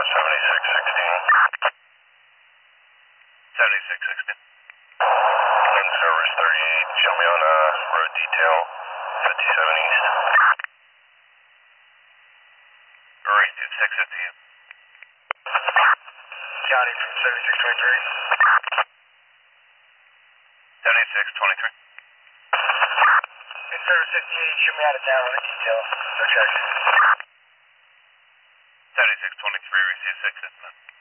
7616. 7616. And service 38, show me on road detail 57 East. Great, it's 650. County from 7623. 7623. And service 58, show me out of town on the detail. No check. 7623, receive 6 incident.